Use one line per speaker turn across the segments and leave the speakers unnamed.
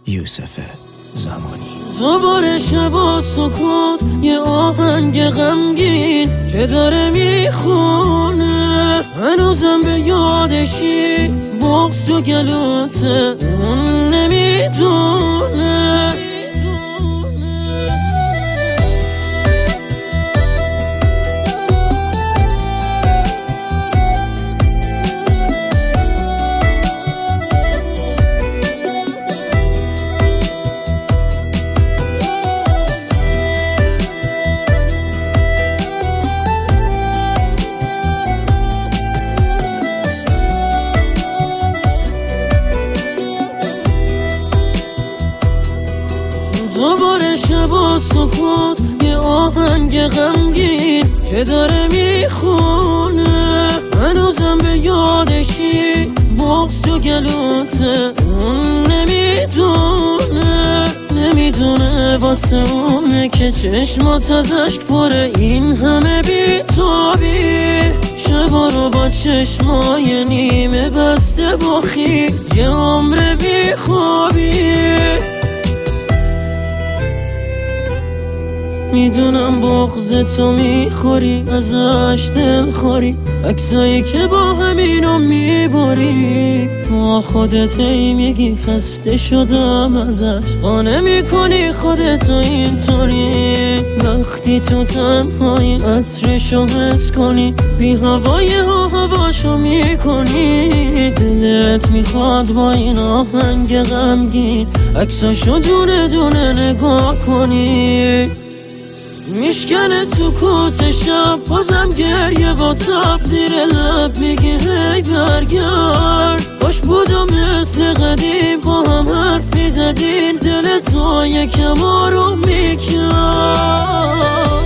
یوسف زمانی.
دوباره شب و سکوت، یه آهنگ غمگین که داره میخونه، هنوزم به یادشی، بغض تو گلوته، اون نمیدونه. دوباره شب و سکوت، یه آهنگ غمگین که داره میخونه، هنوزم به یادشی، بغض تو گلوته، اون نمیدونه واسه اونه که چشمات از اشک پره، این همه بی‌تابی. شبا رو با چشمای نیمه بسته با خیز، یه عمر بیخوابی. میدونم بغض تو میخوری، ازش دل خوری، عکسایی که با همینو میبری، با خودت ای میگی خسته شدم ازش، قانع میکنی خودتو اینطوری. وقتی تو تنهایی عطرشو حس کنی، بی هوای هواشو میکنی، دلت میخواد با این آهنگ غمگین عکساشو دونه دونه نگاه کنی. میشکنه سکوت شب، بازم گریه و تب زیر لب میگی هی برگرد. باش بودم مثل قدیم، با هم حرفی زدین، دل تو یکم آروم میکرد.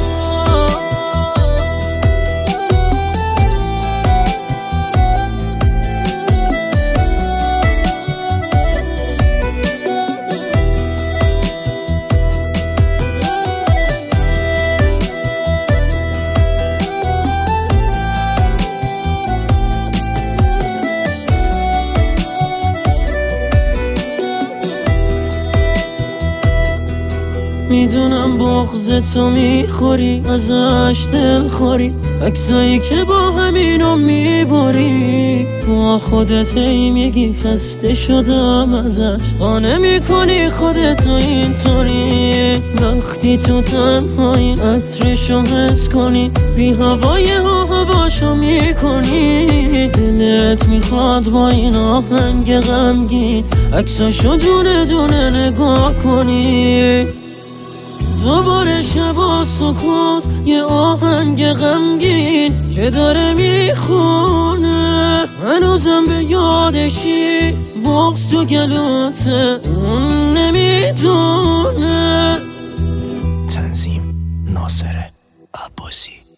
میدونم بغض تو میخوری، ازش دل خوری، عکسایی که با همینو میبری، با خودت ای میگی خسته شدم ازش، قانع میکنی خودتو اینطوری. وقتی تو تنهایی عطرشو حس کنی، بی هوای هواشو میکنی، دلت میخواد با این آهنگ غمگین عکساشو دونه دونه نگاه کنی. دوباره شب و سکوت، یه آهنگ غمگین که داره میخونه، هنوزم به یادشی، بغض تو گلوته، اون نمیدونه.
تنظیم ناصر عباسی.